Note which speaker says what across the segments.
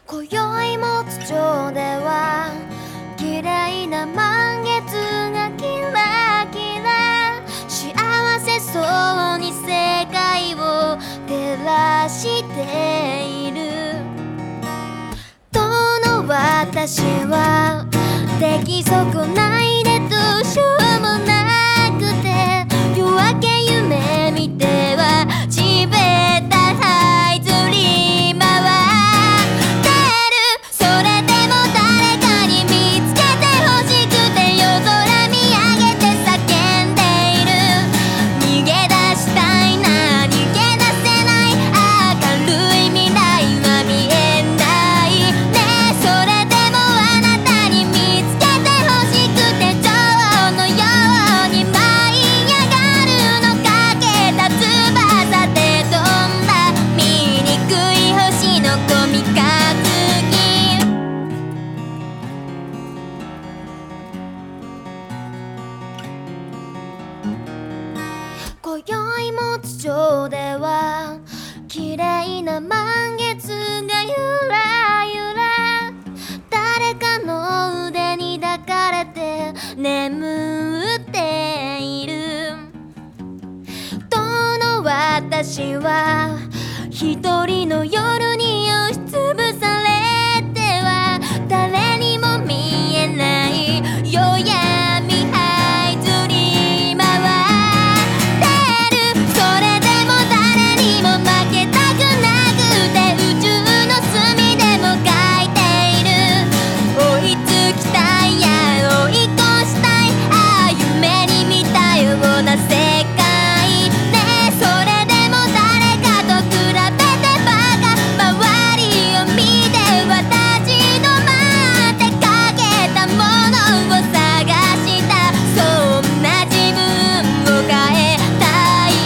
Speaker 1: 今宵も津町では綺麗な満月がキラキラ幸せそうに世界を照らしている。どの私は出来損ないでどうしようもなくて、夜明け夢見ては地べた這いずり回ってる。それでも誰かに見つけて欲しくて夜空見上げて叫んでいる。逃げ出したいな、逃げ出せない、明るい未来は見えないね。それでもあなたに見つけて欲しくて女王のように舞い上がるの。かけた翼で飛んだ醜い星の子三日月。今宵も津町では綺麗な満月がゆらゆら、誰かの腕に抱かれて眠っている。どの私は一人の夜に押しつぶされては誰にも見えない夜闇這いずり回ってる。それでも誰にも負けたくなくて宇宙の隅でも描いている。追いつきたいや追い越したい、夢に見たような世界ね。それでも誰かと比べてバカ、周りを見て私の待ってかけたものを探した。そんな自分を変えたい。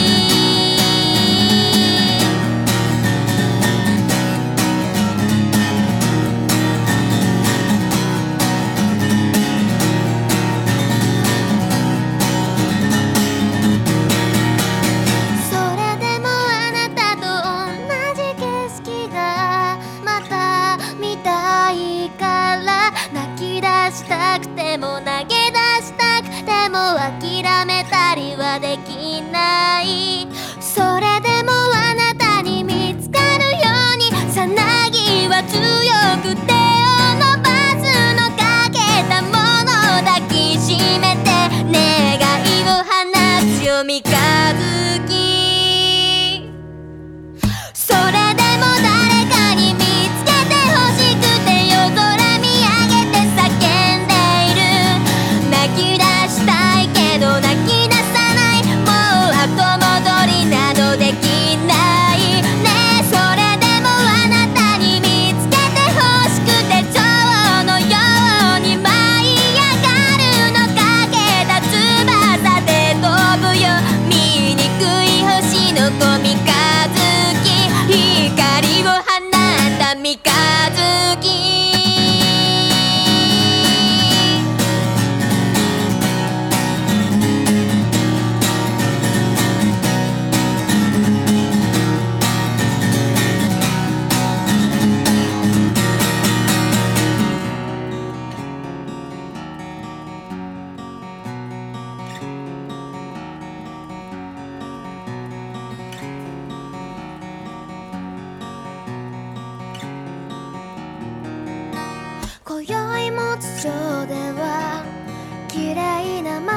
Speaker 1: それでもあなたと同じ景色がまた見たいから、泣き出したくても投げ出したくても諦めたりはできない。それでもあなたに見つかるようにさなぎは強く手を伸ばすの。かけたもの抱きしめて願いを放つよ三日月。それでも誰かに見つけて欲しくて夜空見上げて叫んでいる。泣き出したいけど泣き出さない、もう後戻りなどできないね。それでもあなたに見つけて欲しくて女王のように舞い上がるの。かけた翼で飛ぶよ醜い星の子三日月、光を放った三日月。今宵も津町では綺麗な